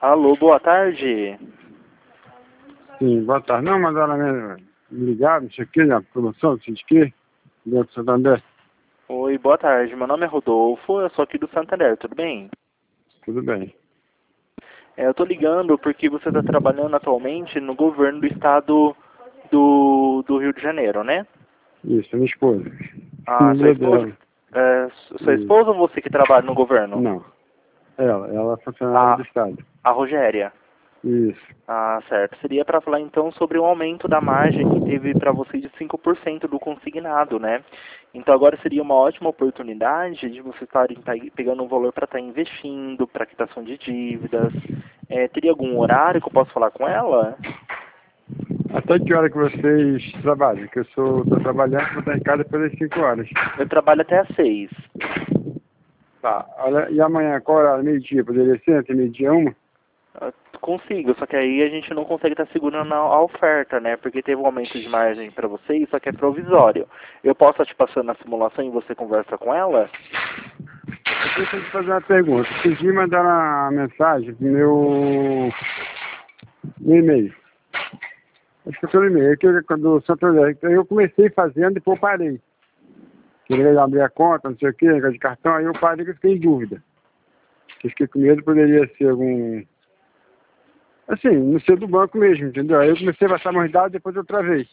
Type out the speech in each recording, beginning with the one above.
Alô, boa tarde. Sim, boa tarde. Não, mandaram me ligar, não sei o que, na promoção, não sei o que, dentro do Santander. Oi, boa tarde. Meu nome é Rodolfo, eu sou aqui do Santander, tudo bem? Tudo bem. Eu tô ligando porque você está trabalhando atualmente no governo do estado do Rio de Janeiro, né? Isso, minha esposa. Ah, sua Mulher esposa? dela. Sua Isso. esposa ou você que trabalha no governo? Não, ela é funcionária do Ah, Estado. a Rogéria. Isso. Ah, certo. Seria para falar então sobre o aumento da margem que teve para você de 5% do consignado, né? Então agora seria uma ótima oportunidade de você estar pegando um valor para estar investindo, para quitação de dívidas. Teria algum horário que eu posso falar com ela? Até que hora que vocês trabalham? Que eu tô trabalhando, vou estar em casa depois das 5 horas. Eu trabalho até às 6. Tá, olha, e amanhã, qual horário? Meio-dia? Poderia ser entre meio-dia e 1? Consigo, só que aí a gente não consegue estar segurando a oferta, né? Porque teve um aumento de margem para vocês, só que é provisório. Eu posso estar te passando a simulação e você conversa com ela? Deixa eu te fazer uma pergunta. Esses dias mandaram uma mensagem pro meu e-mail. Acho que foi no e-mail, que do Santander. Então eu comecei fazendo e depois parei. Queria abrir a conta, não sei o que, negócio de cartão, aí eu parei que eu fiquei em dúvida. Eu fiquei com medo, poderia ser algum... Assim, não ser do banco mesmo, entendeu? Aí eu comecei a passar mais dados, depois outra vez.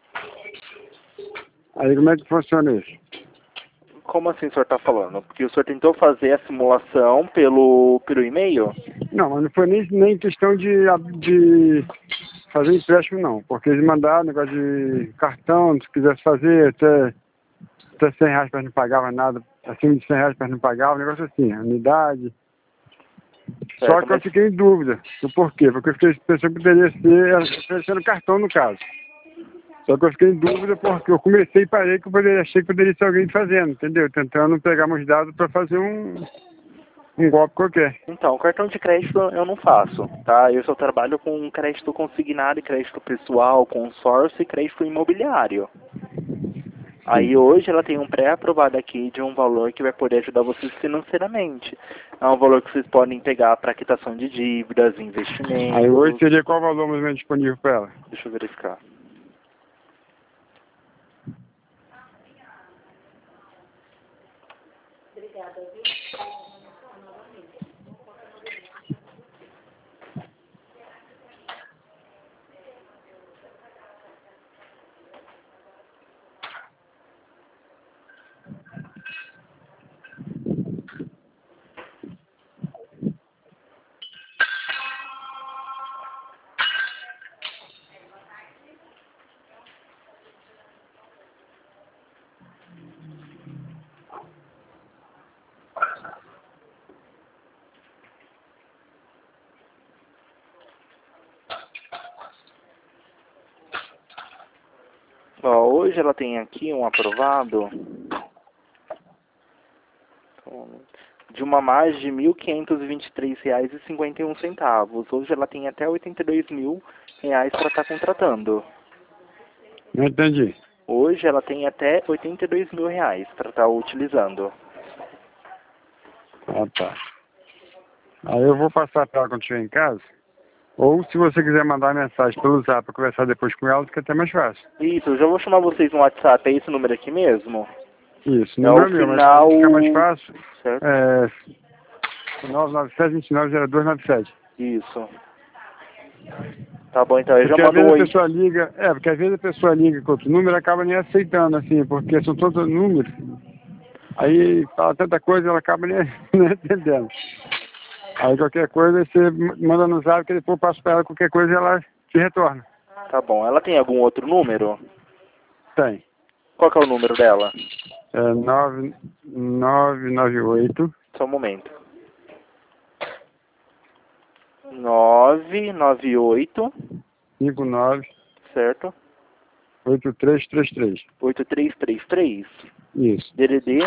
Aí como é que funciona isso? Como assim o senhor está falando? Porque o senhor tentou fazer a simulação pelo e-mail? Não, mas não foi nem questão de fazer empréstimo, não. Porque eles mandaram negócio de cartão, se quisesse fazer, até 100 reais para não pagava nada, acima de 100 reais para não pagava, um negócio assim, anuidade. Só Certo, que eu mas fiquei em dúvida do porquê, porque eu fiquei pensando que poderia ser oferecendo cartão no caso. Só que eu fiquei em dúvida porque eu comecei e parei que achei que poderia ser alguém fazendo, entendeu? Tentando pegar meus dados para fazer um golpe qualquer. então, cartão de crédito eu não faço, tá? Eu só trabalho com crédito consignado, e crédito pessoal, consórcio e crédito imobiliário. Sim. Aí hoje ela tem um pré-aprovado aqui de um valor que vai poder ajudar vocês financeiramente. É um valor que vocês podem pegar para quitação de dívidas, Aí hoje investimentos. seria qual o valor mais ou menos disponível para ela? Deixa eu verificar. Ó, hoje ela tem aqui um aprovado de uma margem de R$ 1.523,51. Hoje ela tem até R$ 82.000 para estar contratando. Não entendi. Hoje ela tem até R$ 82.000 para estar utilizando. Ah, tá. Aí eu vou passar para ela quando estiver em casa. Ou se você quiser mandar mensagem pelo Zap para conversar depois com ela, fica até mais fácil. Isso, eu já vou chamar vocês no WhatsApp. É esse número aqui mesmo? Isso, É não o é meu, mas final... fica mais fácil. Certo? 997-290297. Isso. Tá bom, então. Eu já Porque às mando um vezes a oi. pessoa liga, porque às vezes a pessoa liga com outro número e acaba nem aceitando, assim, porque são todos números. Aí fala tanta coisa, ela acaba nem, nem entendendo. Aí qualquer coisa você manda no Zap que depois eu passo para ela qualquer coisa e ela te retorna. Tá bom. Ela tem algum outro número? Tem. Qual que é o número dela? É 9998 Só um momento. 998, 59 certo? 8333. 8333. Isso. DDD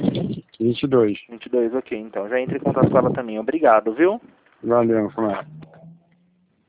22. 22, ok. Então, já entre em contato com ela também. Obrigado, viu? Valeu, Flávio.